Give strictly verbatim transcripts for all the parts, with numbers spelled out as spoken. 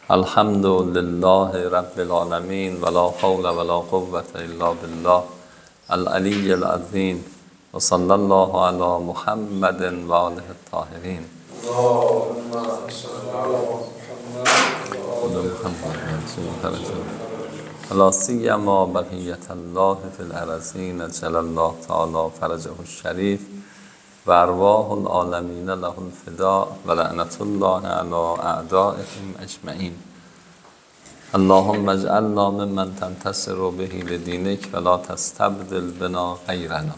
الحمد لله رب العالمين ولا حول ولا قوة إلا بالله العلي العظيم وصلى الله على محمد وآله الطاهرين. اللهم صل على محمد لا سيما بقية الله في الأرضين جل الله تعالى فرجه الشريف وأرواح العالمين له الفداء ولعنة الله على أعدائهم أجمعين. اللهم اجعلنا ممن تنتصر به لدينك ولا تستبدل بنا غيرنا.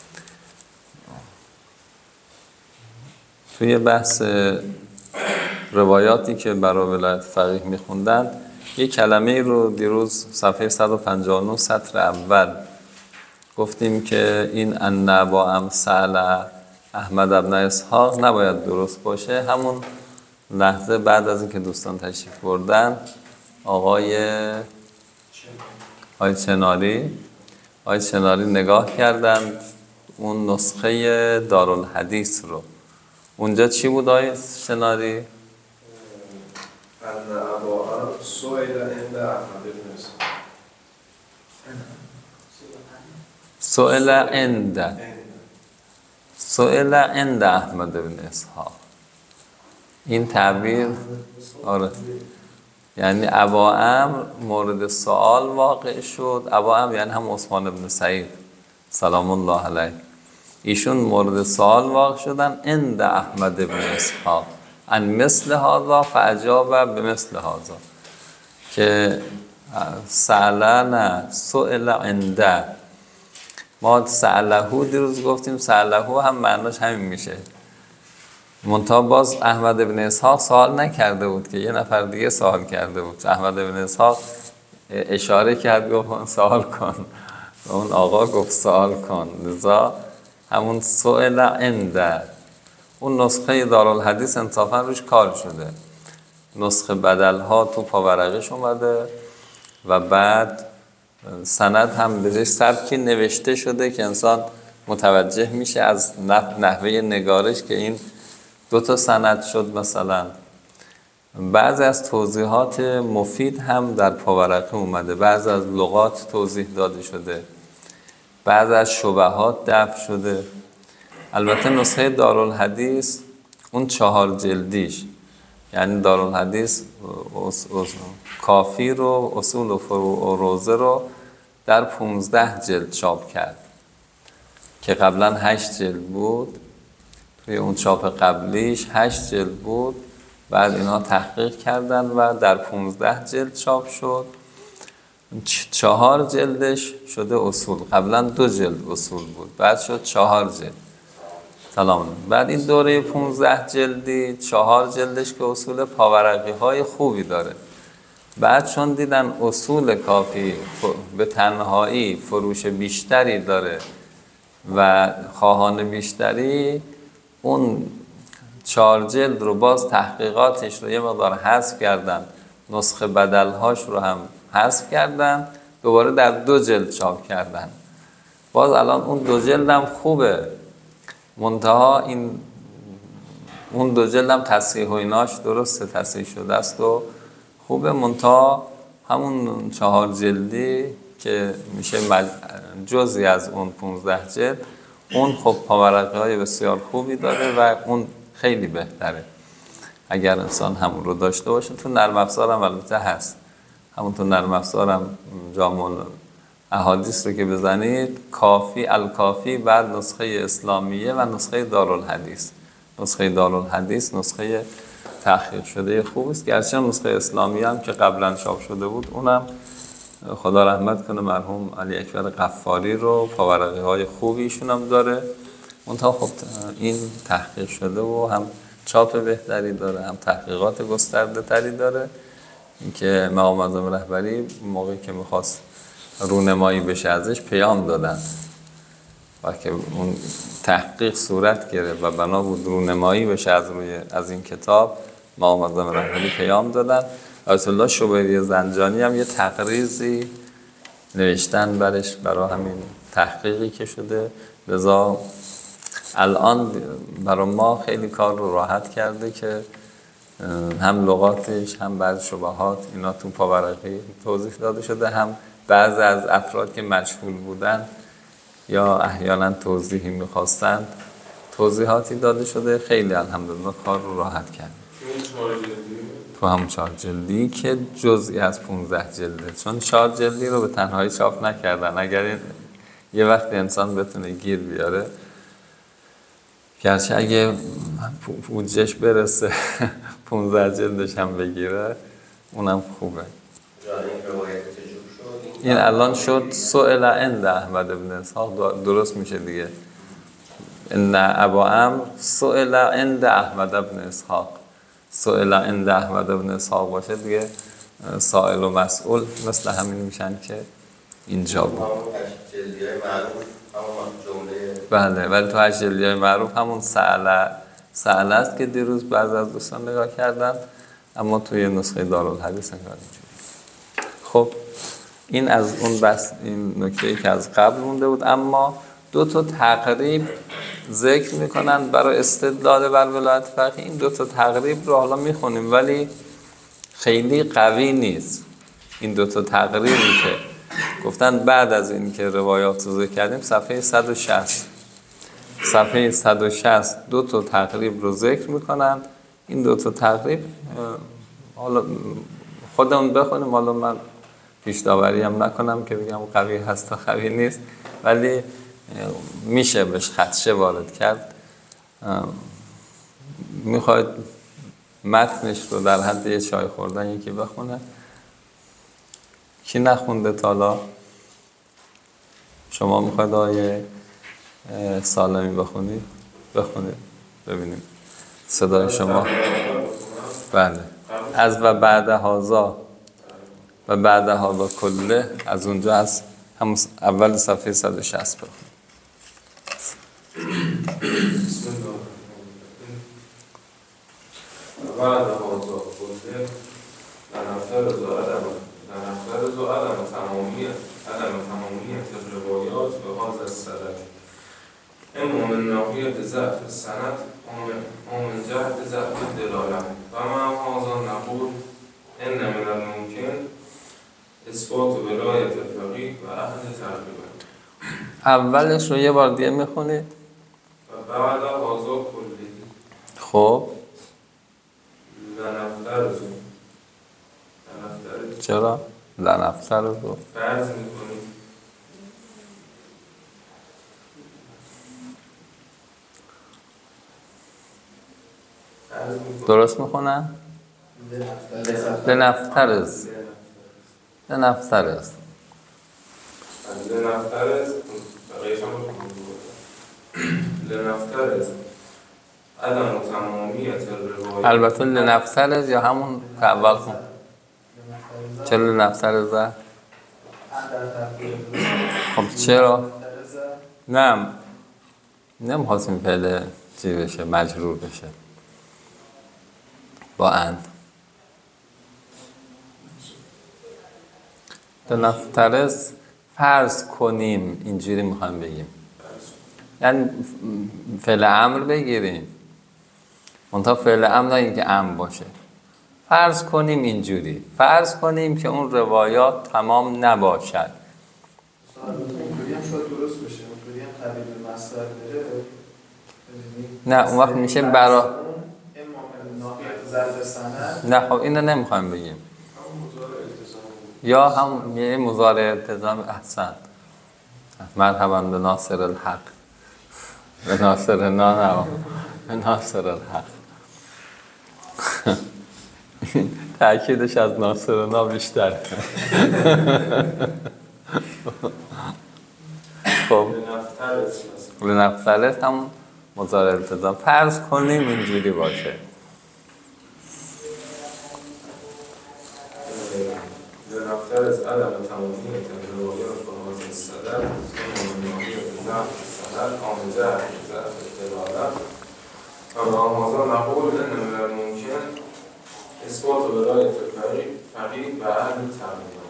توی بحث روایاتی که برای ولایت فقیه میخوندن یک کلمه رو دیروز صفحه صد و پنجاه و نه سطر اول گفتیم که این ان ابا امثال احمد ابن اسحاق نباید درست باشه. همون لحظه بعد از اینکه دوستان تشریف بردن آقای آقای چناری آقای چناری نگاه کردند اون نسخه دارالحدیث رو. اونجا چی بود آقای چناری؟ ان ابا سئل عند احمد بن اسحاق. سئل عند سئل عند احمد بن اسحاق. این تعبیر آره، یعنی ابا عمرو مورد سوال واقع شد. ابا عمرو یعنی هم عثمان بن سعید سلام الله علیه، ایشون مورد سوال واقع شدن عند احمد بن اسحاق ان مثل هذا فاجاب بمثل هذا، که سألنا سئل عنده. ما سألهو دیروز گفتیم سألهو هم معناش همین میشه، منتها باز احمد بن اسحاق سوال نکرده بود که یه نفر دیگه سوال کرده بود. احمد بن اسحاق اشاره کرد گفت سوال کن، اون آقا گفت سوال کن، لذا همون سئل عنده. اون نسخه دارالحدیث انصافا روش کار شده، نسخه بدل ها تو پاورقیش اومده و بعد سند هم به سبکی نوشته شده که انسان متوجه میشه از نحوه نگارش که این دو تا سند شد. مثلا بعضی از توضیحات مفید هم در پاورقی اومده، بعضی از لغات توضیح داده شده، بعضی از شبهات دفع شده. البته نسخه دارالحدیث اون چهار جلدیش، یعنی دارالحدیث کافی رو اصول و فروع و روزه رو در پونزده جلد چاپ کرد که قبلا هشت جلد بود. توی اون چاپ قبلیش هشت جلد بود، بعد اینا تحقیق کردن و در پونزده جلد چاپ شد. چهار جلدش شده اصول، قبلا دو جلد اصول بود، بعد شد چهار جلد. سلام. بعد این دوره پونزده جلدی چهار جلدش که اصول پاورقی های خوبی داره. بعد چون دیدن اصول کافی به تنهایی فروش بیشتری داره و خواهان بیشتری، اون چهار جلد رو باز تحقیقاتش رو یه مقدار حذف کردن، نسخه بدلهاش رو هم حذف کردن، دوباره در دو جلد چاپ کردن. باز الان اون دو جلد هم خوبه، منتها این اون دو جلد هم تصحیح و ایناش درسته، تصحیح شده است و خوبه، منتها همون چهار جلدی که میشه جزئی از اون پونزده جلد، اون خب پاورقی های بسیار خوبی داره و اون خیلی بهتره اگر انسان همون رو داشته باشه. تو نرم افزار هم البته هست، همون تو نرم افزار هم جامع احادیث رو که بزنید کافی الکافی بعد نسخه اسلامیه و نسخه دارالحدیث. نسخه دارالحدیث نسخه تحقیق شده خوب است، گرچه نسخه اسلامیه هم که قبلا چاپ شده بود اونم خدا رحمت کنه مرحوم علی اکبر قفاری رو پاورقی های خوبی ایشون هم داره، منتها خب این تحقیق شده و هم چاپ بهتری داره، هم تحقیقات گسترده تری داره. اینکه مقام معظم رهبری موقعی که میخواست رونمایی بشه ازش پیام دادن و که اون تحقیق صورت گرفت و بنا بود رونمایی بشه از روی از این کتاب، مقام معظم رهبری پیام دادن. آیت الله شبیری زنجانی هم یه تقریضی نوشتن برش برای همین تحقیقی که شده، لذا الان برای ما خیلی کار رو راحت کرده که هم لغاتش هم بعض شبهات اینا تو پاورقی توضیح داده شده، هم بعض از افراد که مشغول بودن یا احیانا توضیحی میخواستند توضیحاتی داده شده. خیلی الحمدلله کار رو راحت کرد تو هم چهار جلدی که جزئی از پونزده جلده، چون چهار جلدی رو به تنهایی چاپ نکردن. اگر این یه وقت انسان بتونه گیر بیاره، گرچه اگه پوجش برسه پونزده جلدش هم بگیره اونم خوبه. این الان شد سئل عند احمد بن اسحاق، درست میشه دیگه. ان ابا عمرو سئل عند احمد بن اسحاق، سئل عند احمد بن اسحاق باشه دیگه سائل و مسئول مثل همین میشن که اینجا بود. بله، ولی تو هشت جلدی معروف همون سأله سأله است که دیروز بعض از دوستان نگاه کردن، اما توی نسخه دارالحدیث نگاه نمی‌کنه. خب این از اون بس این نکته‌ای که از قبل مونده بود. اما دو تا تقریب ذکر میکنن برای استدلال بر ولایت فقیه. این دو تا تقریب رو حالا میخونیم ولی خیلی قوی نیست. این دو تا تقریبی که گفتن بعد از این که روایات رو ذکر کردیم صفحه صد و شصت صفحه صد و شصت دو تا تقریب رو ذکر میکنن. این دو تا تقریب حالا خودمون بخونیم، حالا من پیش داوری هم نکنم که بگم قوی هست تا قوی نیست، ولی میشه بهش خدشه وارد کرد. میخواید متنش رو در حد یه چای خوردن یکی بخونه؟ کی نخونده تالا؟ شما میخواید آیه سالمی بخونید؟ بخونید ببینیم صدای شما. بله، از و بعد هازا و بعد هازا کله، از اونجا از همون اول صفحه صد و شصت بخونید. بسم الله بعد هازا کله لنفترض عدم لنفترض عدم تمامیت عدم تمامیت الروایات به هذا السند، اما من ناحیت ضعف السند و من جهت ضعف الدلاله و مع هذا نقول ان من الممکن اثبات ولایت الفقیه و اهل تقریبا. اولش رو یه بار دیگه میخونید. و بعد هازا کلی. خب لنفترض چرا؟ لنفترض رو فرض میکنیم درست میخونن؟ لنفترض لنفترض لنفترض لنفترض عدم تمامیت الروایات. البته لنفترض یا همون که اول خون. چرا لنفترض؟ خب چرا؟ نه نمیخواستیم فعل چی بشه، مجرور بشه با اند. لنفترض فرض کنیم، اینجوری میخوایم بگیم، یعنی فعل امر بگیریم، منتها فعل امر نه اینکه امر باشه. فرض کنیم اینجوری، فرض کنیم که اون روایات تمام نباشد. اینطوری هم شاید درست بشه، اینطوری هم قبیل به مصدر بره. نه اون وقت میشه برا اما ناحیت ظرف سند. نه خب اینو نمیخوایم بگیم. یا هم یه مضارع التزام. احسن، مرحبا به ناصر الحق، به ناصر نا نه به ناصر الحق. تأکیدش از ناصر نا بیشتر. خب لنفترض همون مضارع التزام. فرض کنیم اینجوری باشه. لنفترض عدم تمامیت الروایات به هذا السند، اما من ناحیت ضعف السند عن جهت ضعف الدلاله و مع هذا نقول ان من الممکن اثبات ولایت الفقیه و اهل تقریبا.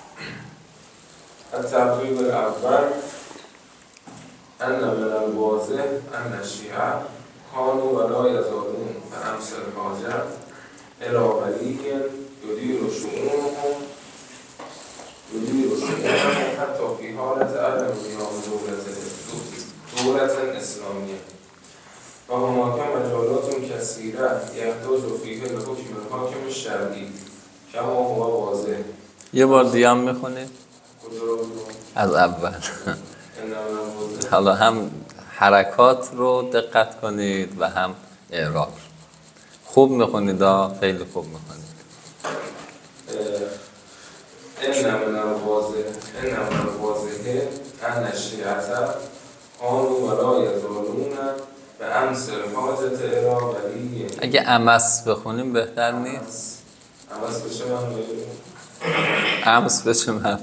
التقریب الاول ان من الواضح ان الشیعه كانوا ولا يزالون بأمس الحاجة الى ولی یدیر شؤونهم یدیر شؤونهم حتی فی حالت عدم قیام دولت دولت اسلامیه و هناک مجالات کثیره یحتاج فیه لحکم الحاکم شرعی کما هو واضح. یه بار دیگه هم میخونید کجا رو بگم؟ از اول. حالا هم حرکات رو دقت کنید و هم اعراب. خوب میخونید ها، خیلی خوب میخونید. این من الواضح این من الواضحه ان الشیعه آنو ولا یزالون به امس الحاجت الى ولی. اگه امس بخونیم بهتر نیست؟ امس بشه من بگیم امس بشه من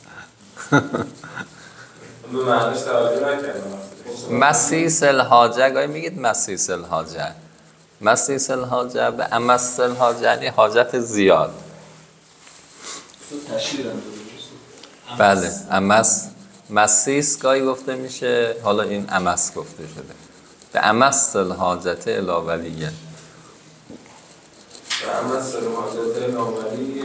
به معنیش توجه نکردم. مسیس الحاجه، گاهی میگید مسیس الحاجه، مسیس الحاجه به امس الحاجه یعنی حاجت زیاد. تشریح هم بله امس، مسیس گاهی گفته میشه، حالا این امس گفته شده. به امس الحاجت الی ولیه، به امس الحاجت الی ولیه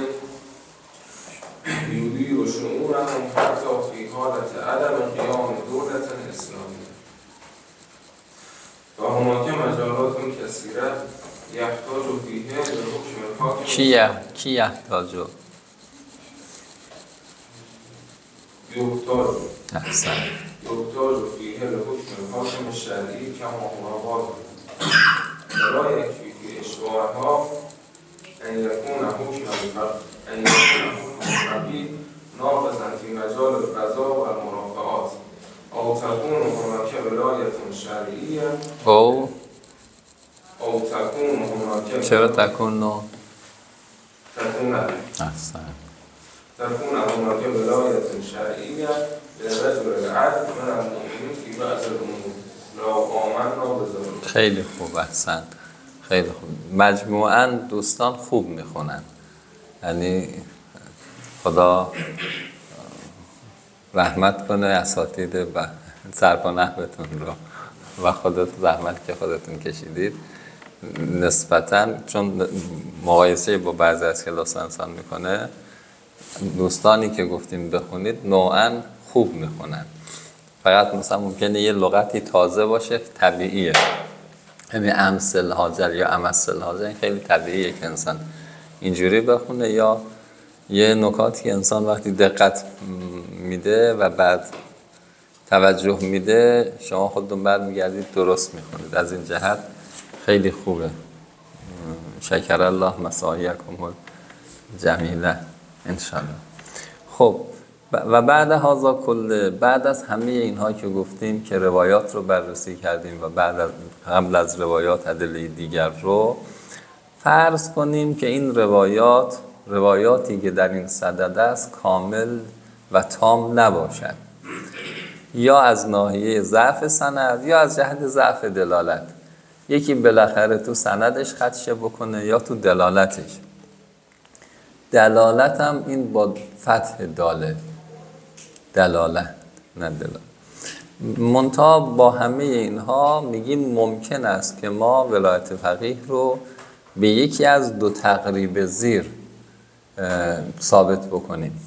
یدیر شؤونهم حتی فی حالت عدم قیام دولت اسلامیه و هناک مجالات کثیره یحتاج فیه لحکم الحاکم. کیه کی یحتاجو؟ یحتاج احسن. یحتاج فیه لحکم الحاکم شرعی کما هو واضح ولا یکفی فی اشباهها ان یکون حکم الفرد ان یکون حکم الفردی ناقضا فی مجال القضاء و المرافعات او تكون هناك ولایت شرعیه او او تكون هناك چرا تکون نو؟ تكون احسن. تكون هناك ولایت شرعیه لرجل العدل من المؤمنین فی بعض الامور لو آمنا بذلك. خیلی خوب، احسن، خیلی خوب. مجموعاً دوستان خوب میخونن، یعنی خدا رحمت کنه اساتید و صرف و نحوتون رو و خودت زحمت که خودتون کشیدید. نسبتاً چون مقایسه با بعضی از کلاس انسان میکنه، دوستانی که گفتیم بخونید نوعاً خوب میخونن، فقط مثلا ممکنه یه لغتی تازه باشه، طبیعیه، یعنی امثل حاجر یا امثل حاجر، این خیلی طبیعیه که انسان اینجوری بخونه، یا یه نکاتی که انسان وقتی دقت میده و بعد توجه میده شما خودتون برمیگردید درست میخونید. از این جهت خیلی خوبه. شکر الله مساعیکم جمیله انشالله. خب و بعد هازا کله، بعد از همه اینها که گفتیم که روایات رو بررسی کردیم و بعد از قبل از روایات ادله دیگر رو فرض کنیم که این روایات روایاتی که در این صدد است کامل و تام نباشد، یا از ناحیه ضعف سند یا از جهت ضعف دلالت. یکی بالاخره تو سندش خدشه بکنه یا تو دلالتش. دلالت هم این با فتح داله، دلالت نه دلالت. منتها با همه اینها میگیم ممکن است که ما ولایت فقیه رو به یکی از دو تقریب زیر ثابت بکنیم.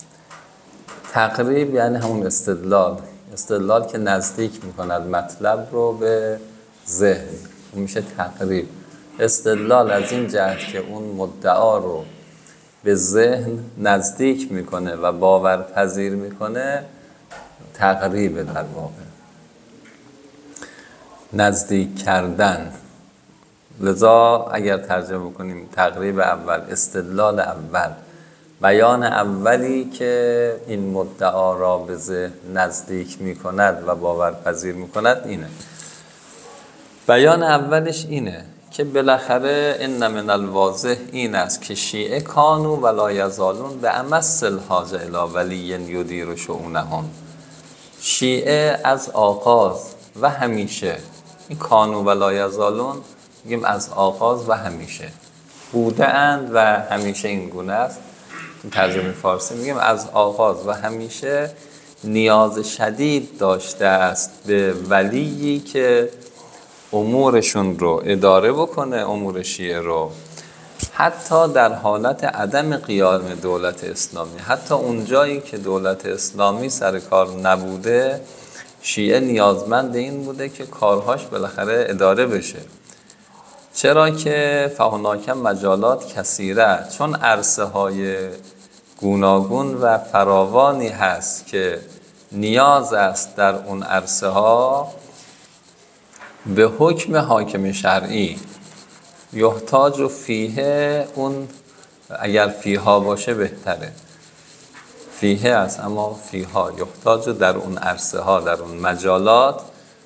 تقریب یعنی همون استدلال، استدلال که نزدیک میکند مطلب رو به ذهن، میشه تقریب. استدلال از این جهت که اون مدعا رو به ذهن نزدیک میکنه و باورپذیر میکنه، تقریب در واقع نزدیک کردن. لذا اگر ترجمه کنیم تقریب اول، استدلال اول، بیان اولی که این مدعا را به ذهن نزدیک میکند و باورپذیر میکند اینه. بیان اولش اینه که بالاخره ان من الواضح این است که شیعه کانو ولا یزالون به امس الحاجه الی ولی یدیر شؤونهم. شیعه از آغاز و همیشه، این کانو ولا یزالون میگیم از آغاز و همیشه بوده اند و همیشه این گونه است. ترجمه فارسی میگیم از آغاز و همیشه نیاز شدید داشته است به ولیی که امورشون رو اداره بکنه، امور شیعه رو، حتی در حالت عدم قیام دولت اسلامی، حتی اون جایی که دولت اسلامی سر کار نبوده، شیعه نیازمند این بوده که کارهاش بالاخره اداره بشه. چرا که فهناک مجالات کثیره، چون عرصه های گوناگون و فراوانی هست که نیاز است در اون عرصه ها به حکم حاکم شرعی. یحتاج و فیه، اون اگر فیها باشه بهتره، فیه است اما فیها یحتاج در اون عرصه ها، در اون مجالات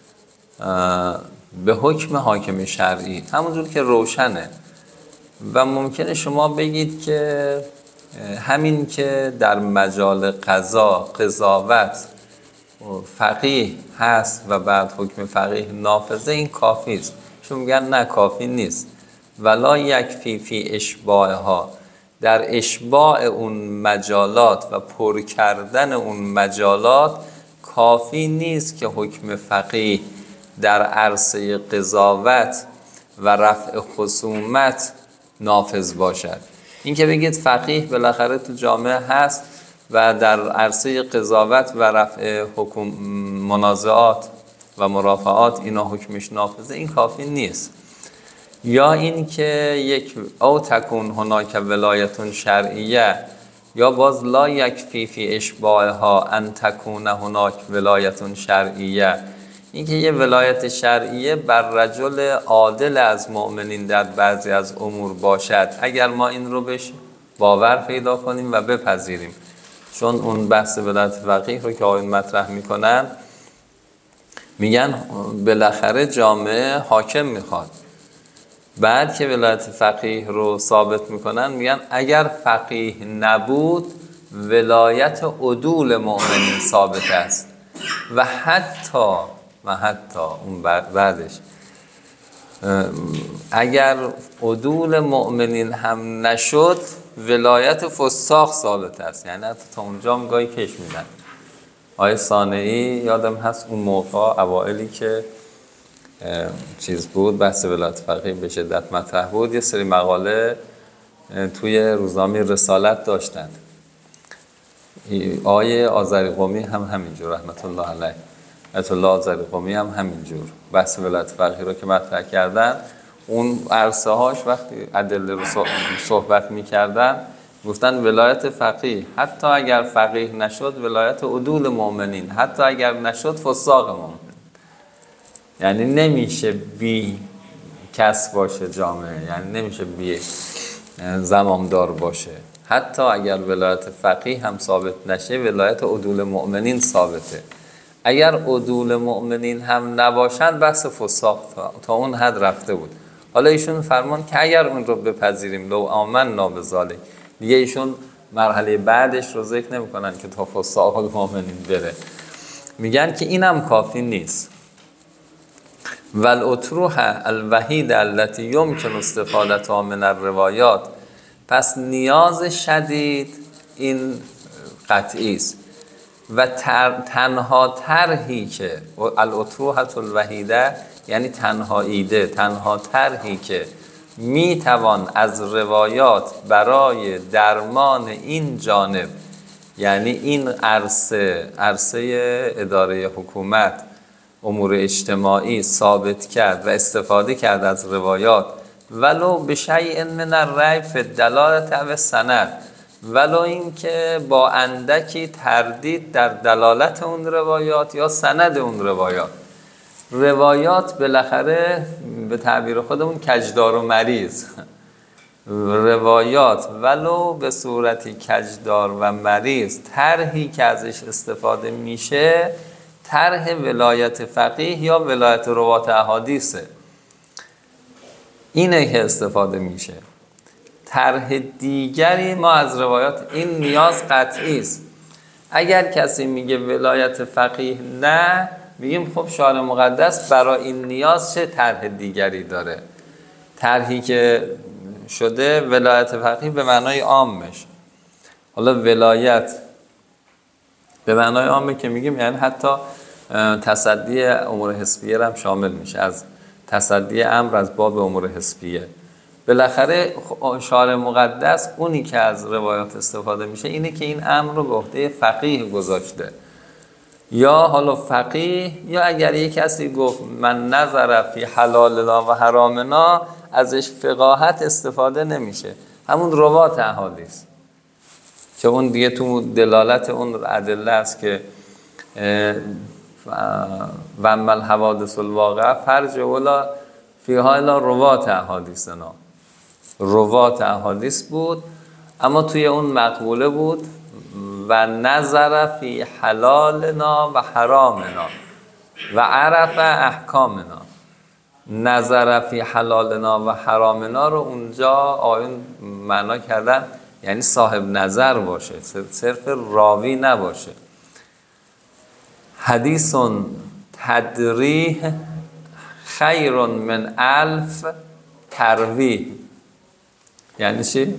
به حکم حاکم شرعی، همونجور که روشنه. و ممکنه شما بگید که همین که در مجال قضا قضاوت فقیه هست و بعد حکم فقیه نافذه، این کافی است. چون میگن نه، کافی نیست. ولا یکفی فی اشباعها، در اشباع اون مجالات و پر کردن اون مجالات کافی نیست که حکم فقیه در عرصه قضاوت و رفع خصومت نافذ باشد. این که بگید فقیه بالاخره تو جامعه هست و در عرصه قضاوت و رفع حکم منازعات و مرافعات اینا حکمش نافذه، این کافی نیست. یا این که یک او تکون هناک ولایتون شرعیه، یا باز لا یکفی فی اشباعها ان تکون هناک ولایتون شرعیه، این که یه ولایت شرعیه بر رجل عادل از مؤمنین در بعضی از امور باشد. اگر ما این رو بهش باور پیدا کنیم و بپذیریم، چون اون بحث ولایت فقیه رو که آیون مطرح میکنن، میگن بالاخره جامعه حاکم میخواد. بعد که ولایت فقیه رو ثابت میکنن، میگن اگر فقیه نبود ولایت عدول مؤمنین ثابت است. و حتی و حتی اون بعدش اگر عدول مؤمنین هم نشد، ولایت فساق ثابت است. یعنی حتی تا اونجا هم گاهی کش میدن. آیه صانعی یادم هست اون موقع اوائلی که چیز بود، بحث ولایت فقیه به شدت مطرح بود، یه سری مقاله توی روزنامه رسالت داشتن. آیه آذری قمی هم همینجور، رحمت الله علیه، آیت الله آذری قمی هم همینجور بحث ولایت فقیه رو که مطرح کردن، اون عرصه هاش وقتی ادله رو صحبت میکردن، گفتن ولایت فقیه حتی اگر فقیه نشد ولایت عدول مؤمنین، حتی اگر نشد فساق مؤمنین. یعنی نمیشه بی کس باشه جامعه، یعنی نمیشه بی زمامدار باشه. حتی اگر ولایت فقیه هم ثابت نشه، ولایت عدول مؤمنین ثابته. اگر عدول مؤمنین هم نباشن، بحث فساق تا, تا اون حد رفته بود. حالا ایشون فرمان که اگر اون رو بپذیریم، لو آمنا بذالک، دیگه ایشون مرحله بعدش رو ذکر نمی‌کنن که تا فساق المؤمنین بره. میگن که اینم کافی نیست. والاطروحه الوحید التي يمكن استفادتها من الروایات، پس نیاز شدید این قطعی است. و تر، تنها طرحی که الاطروحه الوحیده یعنی تنها ایده، تنها طرحی که میتوان از روایات برای درمان این جانب، یعنی این عرصه عرصه اداره حکومت، امور اجتماعی ثابت کرد و استفاده کرد از روایات، ولو به شیء من الریب فی الدلاله و سند، ولو این که با اندکی تردید در دلالت اون روایات یا سند اون روایات. روایات بالاخره به تعبیر خودمون کجدار و مریض، روایات ولو به صورتی کجدار و مریض، طرحی که ازش استفاده میشه طرح ولایت فقیه یا ولایت روات احادیثه، اینه که استفاده میشه. طرح دیگری ما از روایات، این نیاز قطعی است. اگر کسی میگه ولایت فقیه نه، میگیم خب شارع مقدس برای این نیاز چه طرح دیگری داره؟ طرحی که شده ولایت فقیه به معنای عامش. حالا ولایت به معنای عامه که میگیم یعنی حتی تصدی امور حزبیه هم شامل میشه، از تصدی امر از باب امور حزبیه. بالاخره شارع مقدس اونی که از روایات استفاده میشه اینه که این امر رو به عهده فقیه گذاشته، یا حالا فقیه، یا اگر یک کسی گفت من نظر فی حلالنا و حرامنا، ازش فقاهت استفاده نمیشه، همون روات احادیث که اون دیگه تو دلالت اون ادله است که و اما الحوادث الواقعه فرج ولا فیها الا روات احادیثنا، روات احادیث بود، اما توی اون مقبوله بود و نظر فی حلالنا و حرامنا و عرف احکامنا. نظر فی حلالنا و حرامنا رو اونجا آیون معنا کردن یعنی صاحب نظر باشه، صرف راوی نباشه. حدیث تدریح خیر من الف ترویح. یعنی چی؟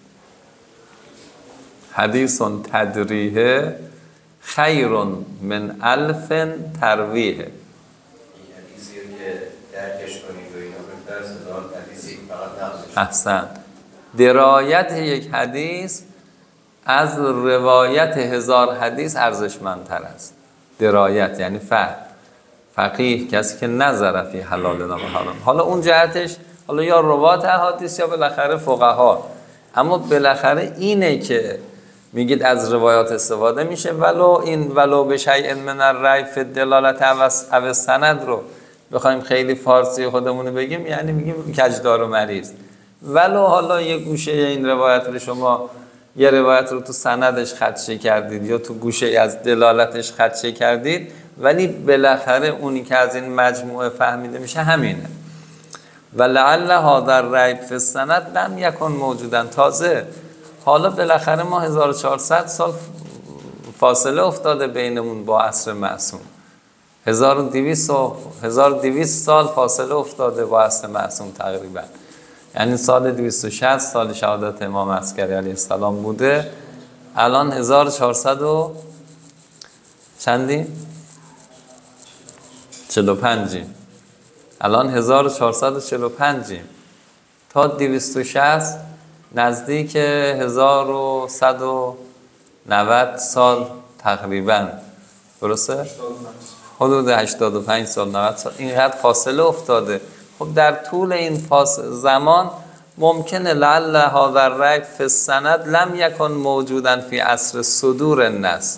حدیث تدریح خیر من الف ترویح. این حدیثی که درکش کنید و اینا بهتر از هزار حدیثی فقط نقضش. احسن. درایت یک حدیث از روایت هزار حدیث ارزشمندتر است. درایت یعنی فهم. فقیه کسی که نظر فی حلالنا و حرام. حالا اون جهتش حالا یا روات احادیث یا بالاخره فقها، اما بالاخره اینه که میگید از روایات استفاده میشه، ولو این ولو به شیء من الرأی فی الدلالة او سند رو بخوایم خیلی فارسی خودمون بگیم یعنی میگیم کجدار و مریض، ولو حالا یه گوشه این روایت رو شما یه روایت رو تو سندش خدشه کردید یا تو گوشه از دلالتش خدشه کردید، ولی بالاخره اونی که از این مجموعه فهمیده میشه همینه. و لعل هذا الریب فی السند لم یکن موجودا. تازه حالا بالاخره ما هزار و چهارصد سال فاصله افتاده بینمون با عصر معصوم، هزار و دویست سال فاصله افتاده با عصر معصوم تقریبا، یعنی سال دویست و شصت سال شهادت امام عسکری علیه السلام بوده، الان هزار و چهارصد و چندی؟ چهل و پنجیم. الان هزار و چهارصد و چهل و پنجیم. تا دویست و شصت نزدیک هزار و صد و نود سال تقریبا، درسته؟ حدود هشتاد و پنج سال نود سال اینقدر فاصله افتاده. خب در طول این فاصله زمان ممکنه لعل هذا الریب فی السند لم یکن موجودا فی عصر صدور النص.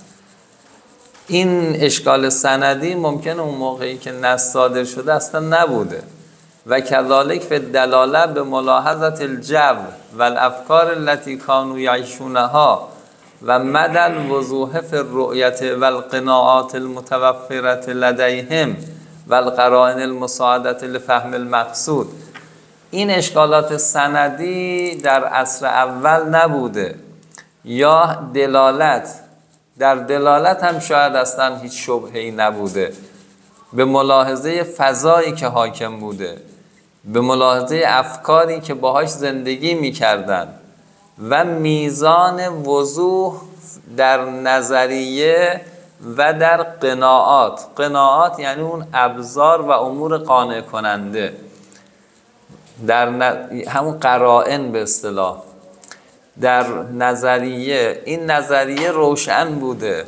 این اشکال سندی ممکنه اون موقعی که نص صادر شده اصلا نبوده. و کذالک فی الدلاله به ملاحظه الجو و الافکار التي كانوا یعیشونها و مدى الوضوح فی الرؤیت و القناعات المتوفرة لدیهم و القرائن المساعدة لفهم المقصود. این اشکالات سندی در عصر اول نبوده، یا دلالت در دلالت هم شاید اصلا هیچ شبهه‌ای نبوده، به ملاحظه فضایی که حاکم بوده، به ملاحظه افکاری که باهاش زندگی می‌کردن و میزان وضوح در نظریه و در قناعات. قناعات یعنی اون ابزار و امور قانع کننده، در ن... همون قرائن به اصطلاح. در نظریه این نظریه روشن بوده،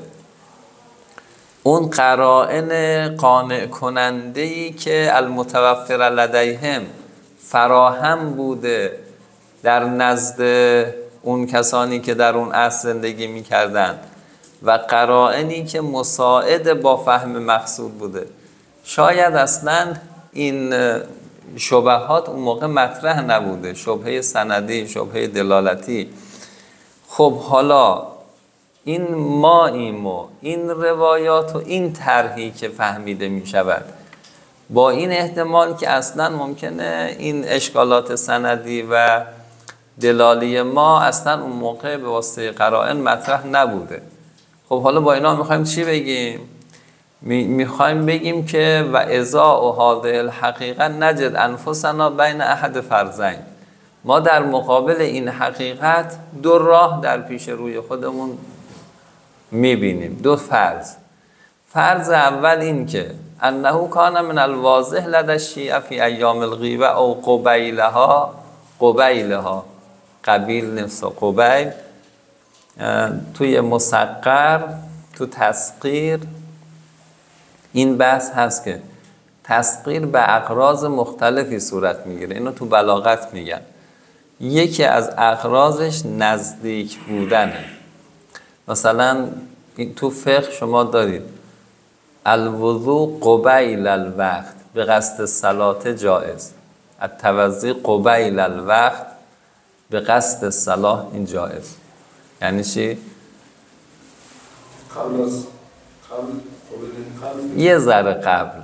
اون قرائن قانع کننده‌ای که المتوفر لدیهم فراهم بوده در نزد اون کسانی که در اون عصر زندگی می‌کردند و قرائنی که مساعد با فهم مقصود بوده. شاید اصلا این شبهات اون موقع مطرح نبوده، شبهه سندی، شبهه دلالتی. خب حالا این ماییم و این روایات و این طرحی که فهمیده می شود، با این احتمال که اصلا ممکنه این اشکالات سندی و دلالی ما اصلا اون موقع به واسطه قرائن مطرح نبوده. خب حالا با اینا میخوایم چی بگیم؟ میخوایم بگیم که و اذا و هذه الحقیقه نجد انفسنا بین احد فرضین. ما در مقابل این حقیقت دو راه در پیش روی خودمون میبینیم، دو فرض. فرض اول این که انه کان من الواضح لدى الشیعه فی ایام الغیبه او قبیلها قبیله ها، قبیل نفس قبیل. توی مسقر، تو تسقیر این بحث هست که تسقیر به اغراض مختلفی صورت میگیره. اینو تو بلاغت میگن. یکی از اغراضش نزدیک بودنه. مثلا تو فقه شما دارید الوضوء قبیل الوقت به قصد صلات جائز، التوضی قبیل الوقت به قصد صلاح این جائز. یعنی چی؟ قبل از قبل قبل یه ذره قبل.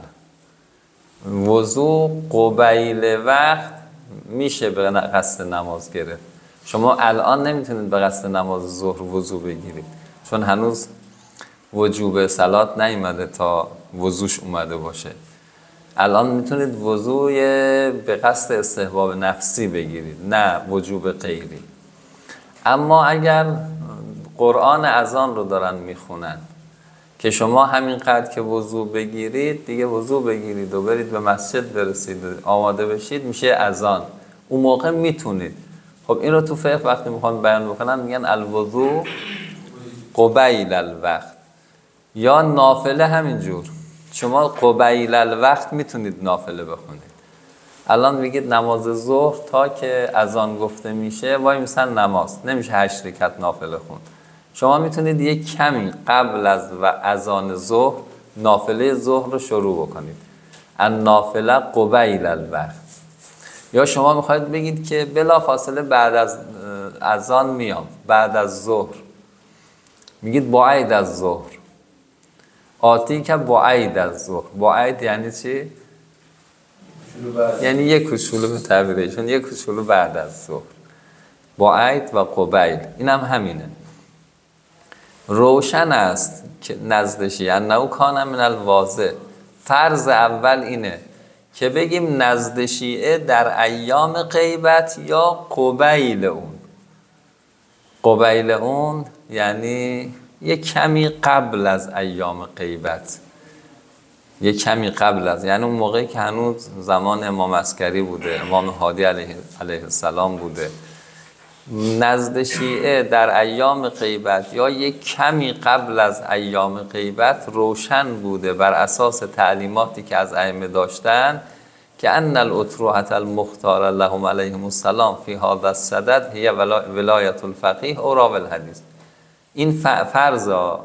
وضوء قبیل وقت میشه به قصد نماز گرفت. شما الان نمیتونید به قصد نماز ظهر وضوء بگیرید، چون هنوز وجوب صلات نیومده تا وضوش اومده باشه. الان میتونید وضوء به قصد استحباب نفسی بگیرید، نه وجوب غیری. اما اگر قرآن اذان رو دارن میخونن که شما همینقدر که وضوء بگیرید دیگه وضوء بگیرید و برید به مسجد برسید آماده بشید میشه اذان، اون موقع میتونید. خب این رو تو فقه وقتی میخوان بیان بکنن میگن الوضوء قبیل الوقت. یا نافله همینجور، شما قبیل الوقت میتونید نافله بخونید. الان میگید نماز ظهر تا که اذان گفته میشه وای میسن نماز، نمیشه هشت رکعت نافله خوند. شما میتونید یک کمی قبل از و اذان ظهر نافله ظهر رو شروع بکنید، ان نافله قبیل الوقت. یا شما میخواید بگید که بلا فاصله بعد از اذان میام، بعد از ظهر، میگید بعید از ظهر، آتی که بعید از ظهر. بعید یعنی چی؟ یعنی یک کوچولو به تعبیرشون، یک کوچولو بعد از ظهر. بعید و قبیل این هم همینه. روشن است که نزدشی انه کان من الواضح. فرض اول اینه که بگیم نزد شیعه در ایام غیبت یا قبیل اون. قبیل اون یعنی یک کمی قبل از ایام غیبت، یک کمی قبل از، یعنی اون موقعی که هنوز زمان امام عسکری بوده، امام هادی علیه, علیه السلام بوده. نزد شیعه در ایام غیبت یا یک کمی قبل از ایام غیبت روشن بوده بر اساس تعلیماتی که از ائمه داشتن که ان الاطروحة المختار لهم علیهم السلام فی هذا الصدد هی ولایت الفقیه او راوی الحدیث. این فرضا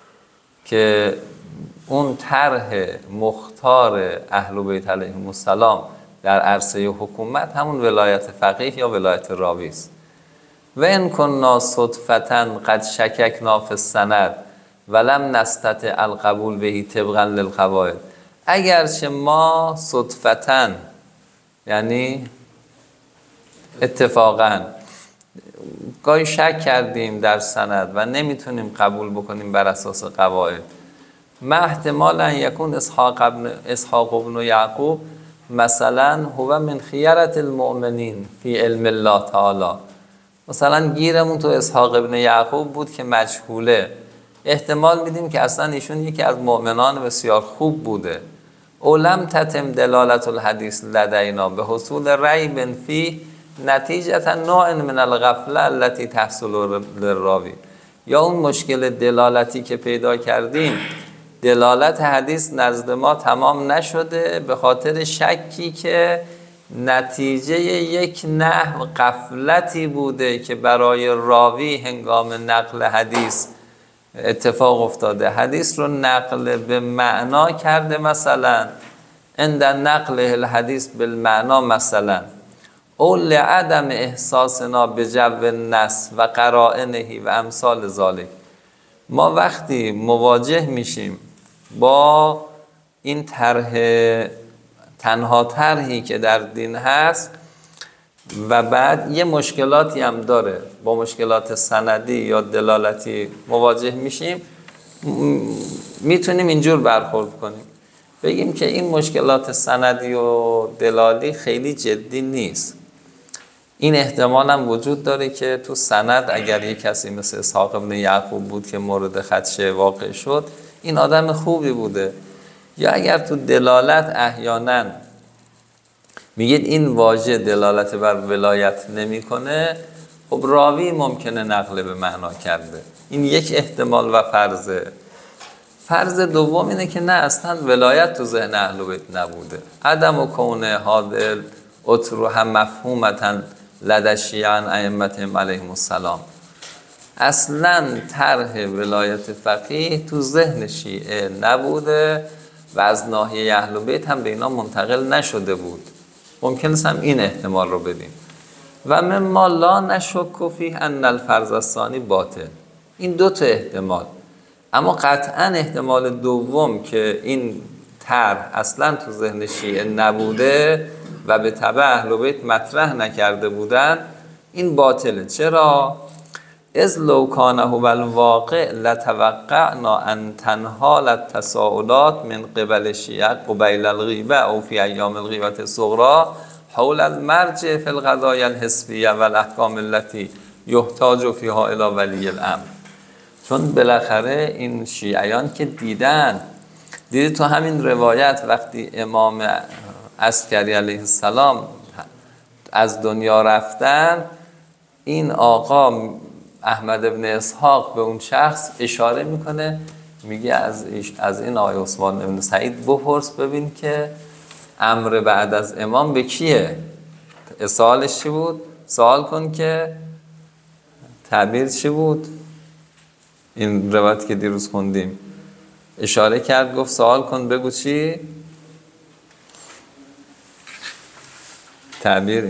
که اون طرح مختار اهل بیت علیهم السلام در عرصه حکومت همون ولایت فقیه یا ولایت راوی است. و ان کنا صدفةً قد شککنا فی السند ولم نستطع القبول به طبقا للقواعد. اگرچه ما صدفةً یعنی اتفاقاً گاهی شک کردیم در سند و نمیتونیم قبول بکنیم بر اساس قواعد، ما احتمالا یکون اسحاق ابن اسحاق ابن یعقوب مثلا هو من خیرة المؤمنین فی علم الله تعالی. مثلا گیرمون تو اسحاق ابن یعقوب بود که مجهوله، احتمال میدیم که اصلا ایشون یکی از مؤمنان بسیار خوب بوده. اولم تتم دلالت الحدیث لدینا به حصول ریب فی نتیجه نوع من الغفله التي تحصل للراوی. یا اون مشکل دلالتی که پیدا کردیم، دلالت حدیث نزد ما تمام نشده به خاطر شکی که نتیجه یک نحو غفلتی بوده که برای راوی هنگام نقل حدیث اتفاق افتاده. حدیث رو نقل به معنا کرده، مثلا عند نقل الحدیث بالمعنا مثلا او لعدم احساسنا به جو النص و قرائنه و امثال ذالک. ما وقتی مواجه میشیم با این طرح، تنها طرحی که در دین هست و بعد یه مشکلاتی هم داره، با مشکلات سندی یا دلالتی مواجه میشیم، میتونیم اینجور برخورد کنیم، بگیم که این مشکلات سندی و دلالی خیلی جدی نیست. این احتمال هم وجود داره که تو سند اگر یک کسی مثل اسحاق ابن یعقوب بود که مورد خدشه واقع شد، این آدم خوبی بوده. یا اگر تو دلالت احیانا میگید این واژه دلالت بر ولایت نمیکنه، خب راوی ممکنه نقل به معنا کرده. این یک احتمال و فرضه. فرض دوم اینه که نه، اصلا ولایت تو ذهن اهل بیت نبوده. عدم و کونه حاضر اطرو هم مفهومتن لدشیعن ائمتهم علیهم السلام. اصلا طرح ولایت فقیه تو ذهن شیعه نبوده و از ناحیه اهل بیت هم به اینا منتقل نشده بود. ممکن است هم این احتمال رو بدیم. و مما لا نشک فیه ان الفرض الثانی باطل. این دو تا احتمال. اما قطعا احتمال دوم که این طرح اصلا تو ذهن شیعه نبوده و به تبع اهل بیت مطرح نکرده بودن، این باطله. چرا؟ اذ لو کان هو الواقع لتوقعنا ان تنحال التساؤلات من قبل شیعه قبیل الغیبه او فی ایام الغیبه الصغری حول المرجع فی القضایا الحسبیه و الاحکام التي یحتاج فیها الی ولی الامر. چون بالاخره این شیعیان که دیدن، دیدی تو همین روایت وقتی امام عسکری علیه السلام از دنیا رفتن، این آقا احمد ابن اسحاق به اون شخص اشاره میکنه، میگه از از این آقای عثمان ابن سعید بپرس ببین که امر بعد از امام به کیه. سوالش چی بود؟ سوال کن که تعبیر چی بود؟ این روایت که دیروز خوندیم اشاره کرد، گفت سوال کن بگو چی؟ تعبیری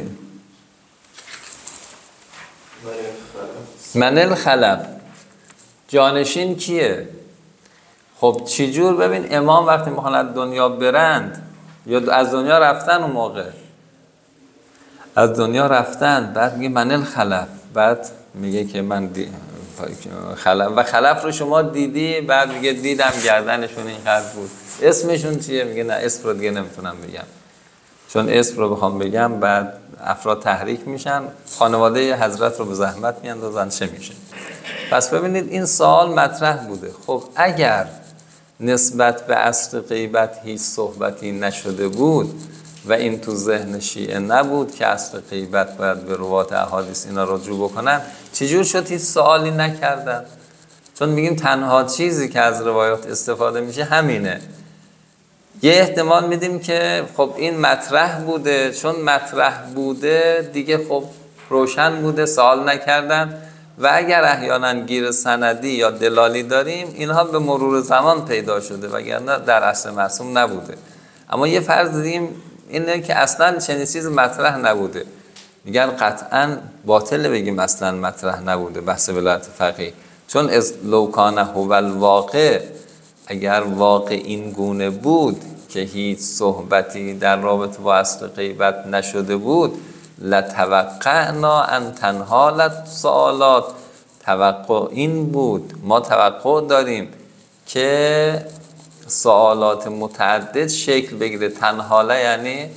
من الخلف، جانشین کیه؟ خب چی جور؟ ببین امام وقتی میخوان از دنیا برند یا از دنیا رفتن، اون موقع از دنیا رفتن، بعد میگه من الخلف، بعد میگه که من دی... خلف و خلف رو شما دیدی، بعد میگه دیدم گردنشون اینقدر بود. اسمشون چیه؟ میگه نه اسم رو دیگه نمیتونم بگم، چون اسم رو بخوام بگم بعد افراد تحریک میشن، خانواده حضرت رو به زحمت میاندازن، چه میشه؟ پس ببینید این سوال مطرح بوده. خب اگر نسبت به عصر غیبت هیچ صحبتی نشده بود و این تو ذهن شیعه نبود که عصر غیبت باید به روات احادیث اینا رجوع بکنن، چجور شد هیچ سوالی نکردن؟ چون میگیم تنها چیزی که از روایات استفاده میشه همینه. یه احتمال میدیم که خب این مطرح بوده، چون مطرح بوده دیگه خب روشن بوده، سوال نکردن. و اگر احیانا گیر سندی یا دلالی داریم، اینها به مرور زمان پیدا شده وگرنه در اصل معصوم نبوده. اما یه فرض دیدیم اینه که اصلا چنین چیز مطرح نبوده، میگن قطعا باطل بگیم اصلا مطرح نبوده بحث ولایت فقیه، چون از لو کان هو الواقع، اگر واقع این گونه بود که هیچ صحبتی در رابطه با اصل غیبت نشده بود، لتوقعنا ان تنحالت سوالات، توقع این بود، ما توقع داریم که سوالات متعدد شکل بگیره. تنحاله یعنی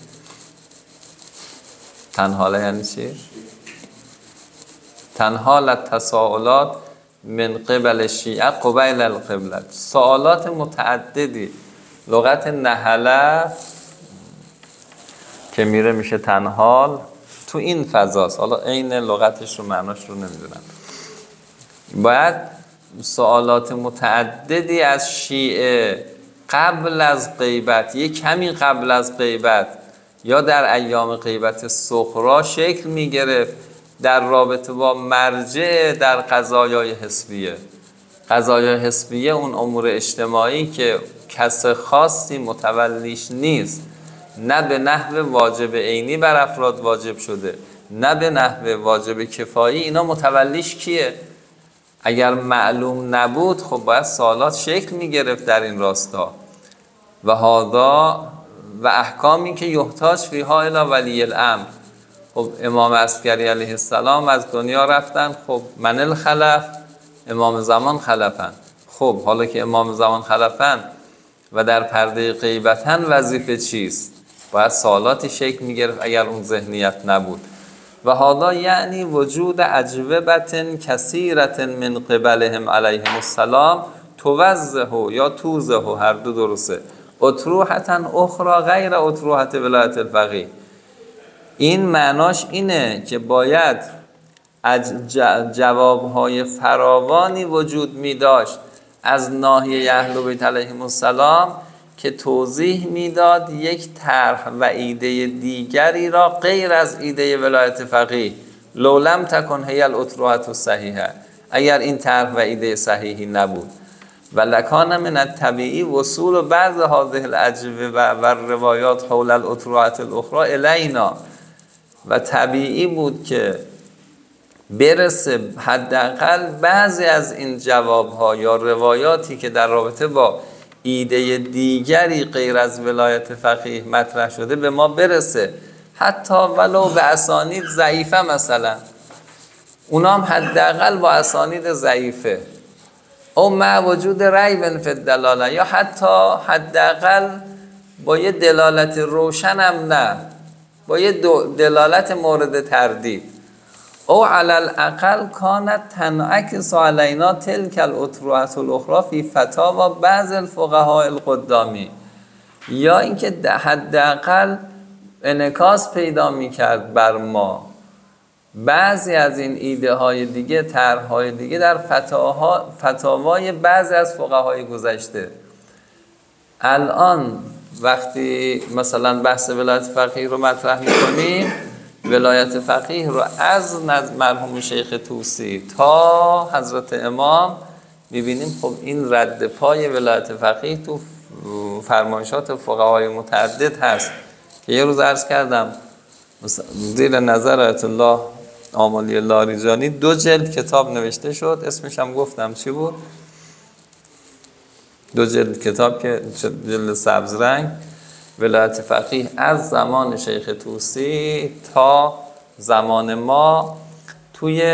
تنحاله یعنی چی؟ تنحالت تساؤلات من قبل شیعه قبیل القبلت، سوالات متعددی. لغت نحله که میره میشه تنحال، تو این فضاست. حالا عین لغتش رو معناش رو نمیدونم. باید سوالات متعددی از شیعه قبل از غیبت، یک کمی قبل از غیبت یا در ایام غیبت صغری شکل میگرفت در رابطه با مرجع در قضایای حسبیه. قضایای حسبیه اون امور اجتماعی که کس خاصی متولیش نیست، نه به نحو واجب عینی بر افراد واجب شده، نه به نحو واجب کفایی. اینا متولیش کیه؟ اگر معلوم نبود خب باید سوالات شکل میگرفت در این راستا. و هادا و احکامی که یحتاج فیها الی ولی الامر. خب امام عسکری علیه السلام از دنیا رفتن، خب من الخلف، امام زمان خلفن. خب حالا که امام زمان خلفن و در پرده غیبتن، وظیفه چیست؟ باید سوالاتی شکل میگرفت اگر اون ذهنیت نبود. و حالا یعنی وجود اجوبتن کثیرت من قبلهم علیهم السلام توضح یا توضح، هر دو درسته، اطروحتن اخرى غیر اطروحت ولایت الفقیه. این معناش اینه که باید از جوابهای فراوانی وجود می داشت از ناحیه اهل بیت علیهم السلام که توضیح میداد یک طرح و ایده دیگری را غیر از ایده ولایت فقیه. لو لم تکن هی الاطروحة الصحیحه، اگر این طرح و ایده صحیحی نبود، و لکان من الطبیعی وصول بعض هذه الاجوبه و روایات حول الاطروحة الاخرى الینا، و طبیعی بود که برسه حداقل بعضی از این جوابها یا روایاتی که در رابطه با ایده دیگری غیر از ولایت فقیه مطرح شده به ما برسه، حتی ولو به اسانید ضعیفه، مثلا اونام حداقل با اسانید ضعیفه، او مع وجود ریب فی الدلاله، یا حتی حداقل با یه دلالت روشن هم نه، با یه دلالت مورد تردید. او علی الاقل کانت تنعکس علینا تلک الاطروحة الاخرى فی فتاوی بعض الفقهاء القدامی، یا اینکه حداقل انعکاس پیدا میکرد بر ما بعضی از این ایده های دیگه، طرح های دیگه در فتاوای بعضی از فقهای گذشته. الان وقتی مثلا بحث ولایت فقیه رو مطرح میکنیم، ولایت فقیه رو از مرحوم شیخ طوسی تا حضرت امام میبینیم خب این رد پای ولایت فقیه تو فرمایشات فقهای متعدد هست که یه روز عرض کردم زیر نظر آیت الله آملی لاریجانی دو جلد کتاب نوشته شد، اسمش هم گفتم چی بود، دو جلد کتاب که جلد سبز رنگ، ولایت فقیه از زمان شیخ طوسی تا زمان ما توی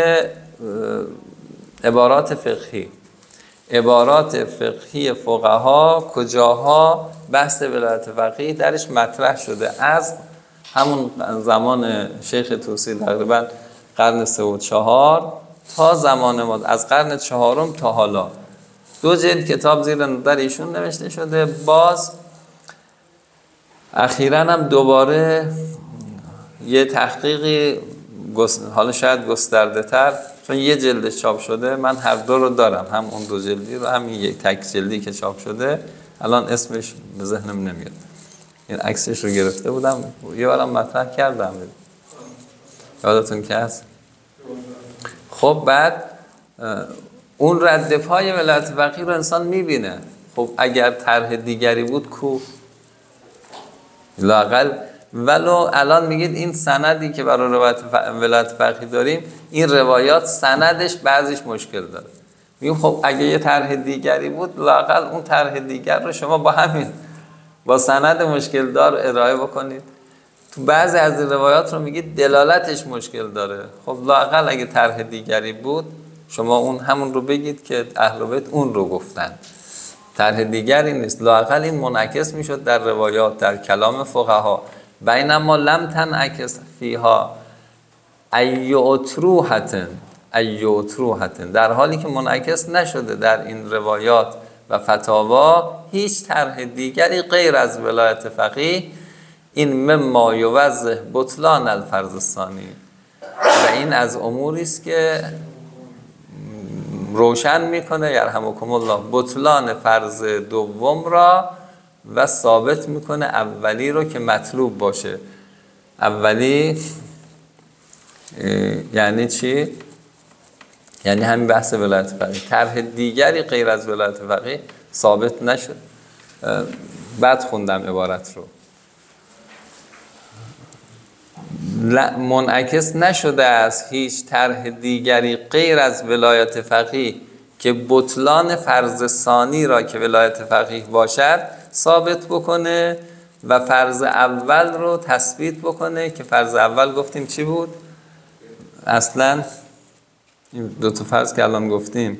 عبارات فقهی، عبارات فقهی فقها کجاها بحث ولایت فقیه درش مطرح شده، از همون زمان شیخ طوسی تقریبا قرن سه و چهار تا زمان ما، از قرن چهارم تا حالا دو جلد کتاب زیر نظر ایشون نوشته شده. باز اخیراً هم دوباره یه تحقیقی حالا شاید گسترده تر، چون یه جلدش چاپ شده، من هر دو رو دارم، هم اون دو جلدی رو هم یک تک جلدی که چاپ شده، الان اسمش به ذهنم نمیاد، این عکسش رو گرفته بودم یه بارم مطرح کردم، یادتون که هست. خب بعد اون رد پای ولایت فقیه رو انسان میبینه، خب اگر طرح دیگری بود کو؟ لااقل ولو الان میگید این سندی که برای روایت ولایت فقیه داریم، این روایات سندش بعضیش مشکل داره، میگیم خب اگه یه طرح دیگری بود لااقل اون طرح دیگر رو شما با همین با سند مشکل دار ارائه بکنید. تو بعضی از روایات رو میگید دلالتش مشکل داره، خب لااقل اگه طرح دیگری بود شما اون همون رو بگید که اهل بیت اون رو گفتن، طرح دیگری نیست، لااقل این منعکس میشد در روایات، در کلام فقها. بینما لم تنعکس فیها ای اطروحة ای اطروحة، در حالی که منعکس نشده در این روایات و فتاوا هیچ طرح دیگری غیر از ولایت فقیه. این مما یوضح بطلان الفرض الثانی، و این از اموری است که روشن میکنه یرحمکم الله بطلان فرض دوم را و ثابت میکنه اولی رو که مطلوب باشه. اولی یعنی چی؟ یعنی همین بحث ولایت فقیه، طرح دیگری غیر از ولایت فقیه ثابت نشد. بعد خوندم عبارت رو، منعکس نشده از هیچ طرح دیگری غیر از ولایت فقیه که بطلان فرض ثانی را که ولایت فقیه باشد ثابت بکنه و فرض اول رو تثبیت بکنه، که فرض اول گفتیم چی بود؟ اصلا این دو تا فرض که الان گفتیم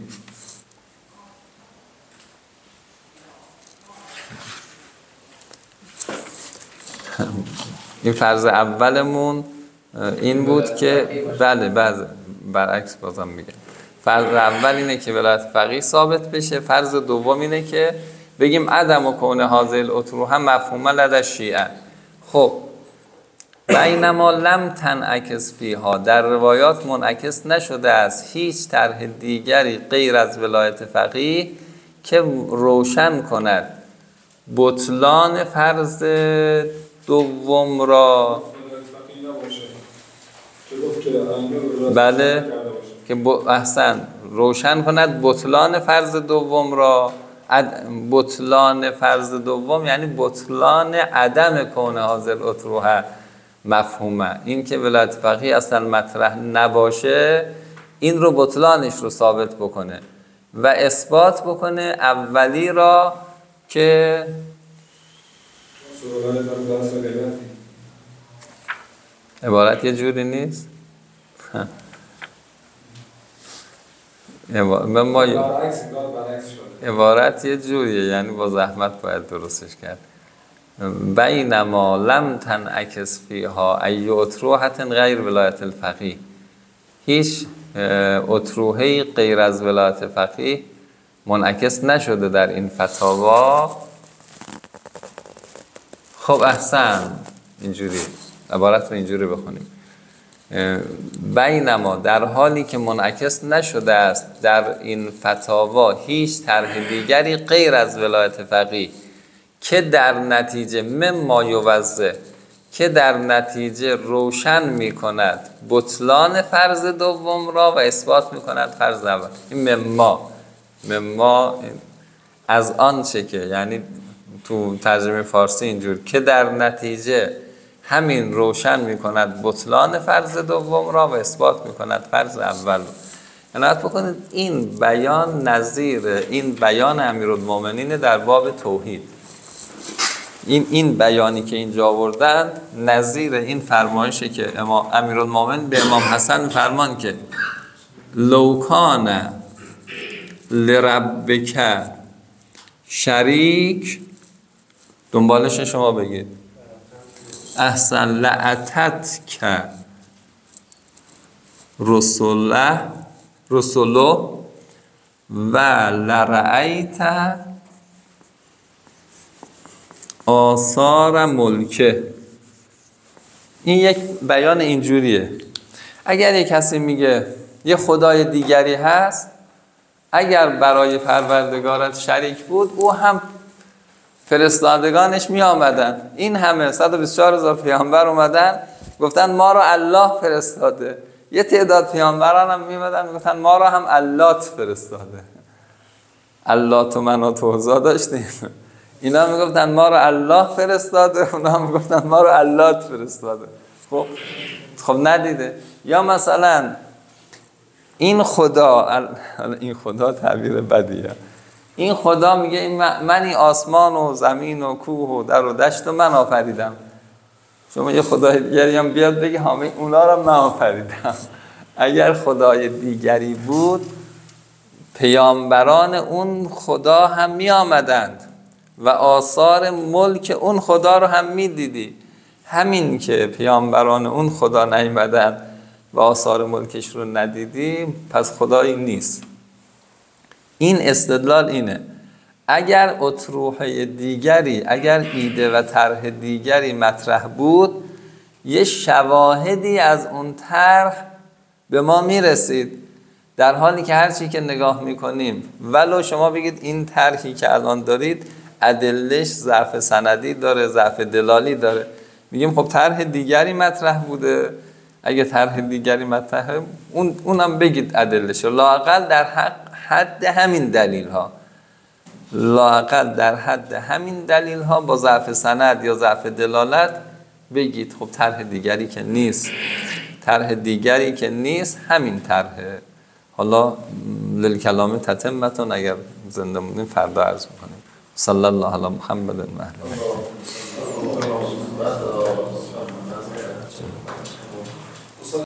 این فرض اولمون این بود که بله بله برعکس بازم میگم، فرض اول اینه که ولایت فقیه ثابت بشه، فرض دوم اینه که بگیم عدم و کون حاضر الاطروحه مفهومه لدى شیعه. خب بینما لم تنعکس فیها، در روایات منعکس نشده است هیچ طرح دیگری غیر از ولایت فقیه که روشن کند بطلان فرض دوم را. بله که احسن روشن کند بطلان فرض دوم را. بطلان فرض دوم یعنی بطلان عدم کون حاضر اطروحه مفهومه. این که ولایت فقیه اصلا مطرح نباشه این رو بطلانش رو ثابت بکنه و اثبات بکنه اولی را که عبارت یه جوری نیست. ما عبارت یه جوریه، یعنی با زحمت باید درستش کرد. بینما لم تنعکس فیها ای اطروحة غیر ولایت الفقیه، هیچ اطروحه‌ای غیر از ولایت فقیه منعکس نشده در این فتاوا. خب احسن، اینجوری عبارت رو اینجوری بخونیم. بینما در حالی که منعکس نشده است در این فتاوا هیچ طرح دیگری غیر از ولایت فقیه که در نتیجه مما یوضح، که در نتیجه روشن می کند بطلان فرض دوم را و اثبات می کند فرض اول. این مما مما از آن چه که، یعنی تو ترجمه فارسی اینجور که در نتیجه همین روشن می کند بطلان فرض دوم را و اثبات می کند فرض اول. عنایت بکنید این بیان نظیر این بیان امیرالمومنین در باب توحید. این این بیانی که اینجا آوردن نظیر این فرمایشه که امام امیرالمومنین به امام حسن فرمان که لو کان لربک شریک، دنبالش شما بگید احسن لعتت که رسوله رسولو و لرأیت آثار ملکه. این یک بیان اینجوریه. اگر یک کسی میگه یه خدای دیگری هست، اگر برای پروردگارت شریک بود او هم فرستادگانش می آمدن. این همه صد و بیست و چهار هزار پیامبر اومدن گفتن ما رو الله فرستاده. یه تعداد پیامبران هم می اومدن گفتن ما رو هم اللات فرستاده. اللات و منات و عزی داشتیم، اینا می گفتن ما رو الله فرستاده، اونا می گفتن ما رو اللات فرستاده. خب خب ندیده. یا مثلا این خدا، این خدا تعبیر بدیه، این خدا میگه این من این آسمان و زمین و کوه و در و دشت و من آفریدم. شما یه خدای دیگری هم بیاد بگه همه اونا رو من آفریدم. اگر خدای دیگری بود پیامبران اون خدا هم می آمدند و آثار ملک اون خدا رو هم می دیدی. همین که پیامبران اون خدا نیامدند و آثار ملکش رو ندیدی پس خدایی نیست. این استدلال اینه. اگر اطروحه دیگری، اگر ایده و طرح دیگری مطرح بود، یه شواهدی از اون طرح به ما میرسید، در حالی که هر چی که نگاه میکنیم ولو شما بگید این طرحی که الان دارید ادلش ضعف سندی داره، ضعف دلالی داره، میگیم خب طرح دیگری مطرح بوده. اگه طرح دیگری مطرحه اون اونم بگید ادلش، لااقل در حق حد همین دلیل ها، لااقل در حد همین دلیل ها با ضعف سند یا ضعف دلالت بگید خب طرح دیگری که نیست، طرح دیگری که نیست همین طرحه. حالا للکلام تتمتون، اگر زنده موندیم فردا عرض میکنیم. صلی الله علی محمد و اهل بیت.